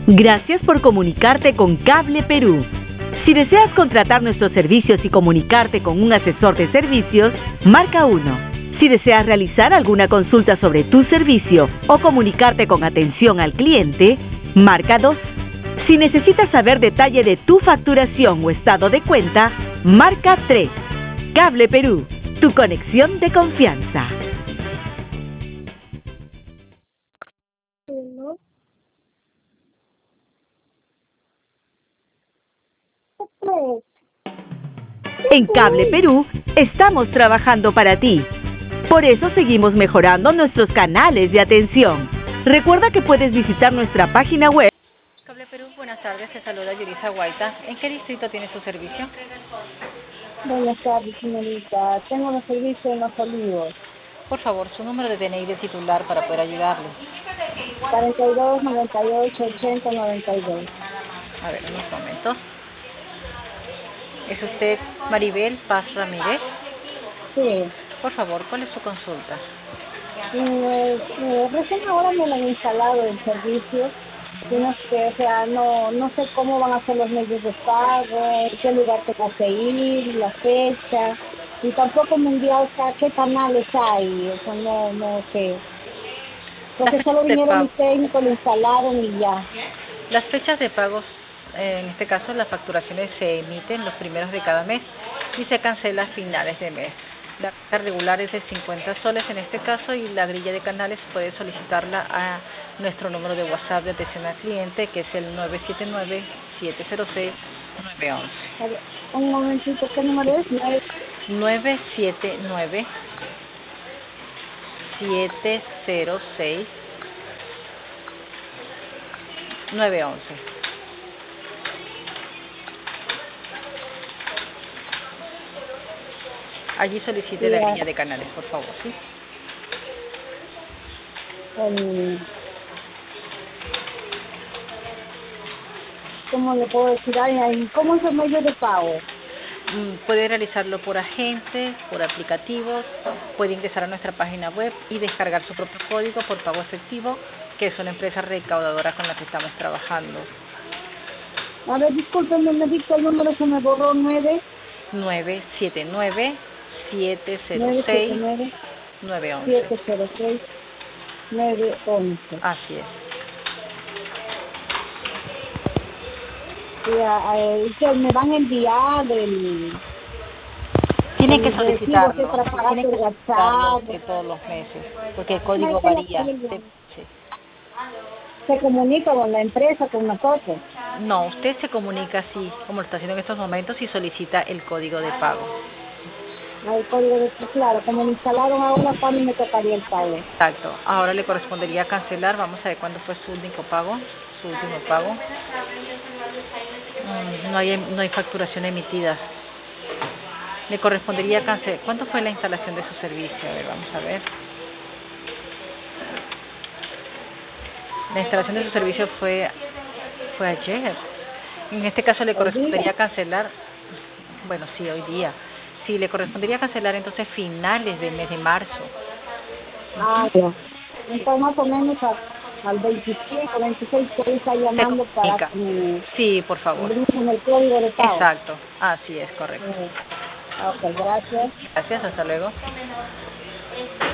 Gracias por comunicarte con Cable Perú. Si deseas contratar nuestros servicios y comunicarte con un asesor de servicios, marca 1. Si deseas realizar alguna consulta sobre tu servicio o comunicarte con atención al cliente, marca 2. Si necesitas saber detalle de tu facturación o estado de cuenta, marca 3. Cable Perú, tu conexión de confianza. En Cable Perú estamos trabajando para ti. Por eso seguimos mejorando nuestros canales de atención. Recuerda que puedes visitar nuestra página web. Cable Perú, buenas tardes, te saluda Yurisa Guaita. ¿En qué distrito tiene su servicio? Buenas tardes, señorita. Tengo los servicios en Los Olivos. Por favor, su número de DNI de titular para poder ayudarle. 42 98 80 92. A ver, unos momentos. ¿Es usted Maribel Paz Ramírez? Sí. Por favor, ¿cuál es su consulta? Recién ahora me lo han instalado el servicio. No sé cómo van a ser los medios de pago, qué lugar tengo que ir, la fecha, y tampoco me enviado qué canales hay, no sé. Porque solo vinieron mis técnicos, lo instalaron y ya. Las fechas de pagos, en este caso las facturaciones se emiten los primeros de cada mes y se cancela a finales de mes. La fecha regular es de 50 soles en este caso, y la grilla de canales puede solicitarla a nuestro número de WhatsApp de atención al cliente, que es el 979-706-911. Un momentito, ¿qué número es? 979-706-911. Allí solicite la grilla de canales, por favor, ¿sí? ¿Cómo le puedo decir? ¿Cómo es el medio de pago? Puede realizarlo por agentes, por aplicativos, puede ingresar a nuestra página web y descargar su propio código por pago efectivo, que es una empresa recaudadora con la que estamos trabajando. A ver, discúlpenme, me dictó el número, se me borró. 979-706-911. 706-911. Así es. Que me van a enviar Tienen que solicitarlo, WhatsApp todos los meses, porque el código varía. ¿Se comunica con la empresa, con nosotros? No, usted se comunica así, como lo está haciendo en estos momentos, y solicita el código de pago. El código de pago, claro, como me instalaron ahora, ¿cuándo me tocaría el pago? Exacto, ahora le correspondería cancelar. Vamos a ver cuándo fue su último pago. No hay facturación emitida. Le correspondería cancelar. ¿Cuánto fue la instalación de su servicio? A ver, vamos a ver. La instalación de su servicio fue ayer. En este caso le correspondería cancelar. Bueno, sí, hoy día. Sí, le correspondería cancelar entonces finales del mes de marzo. Ya. Entonces más o menos al 25, 26 puede estar llamando para que sí, por favor. brinden el código de pago. Exacto, así es, correcto. Ok, gracias. Gracias, hasta luego.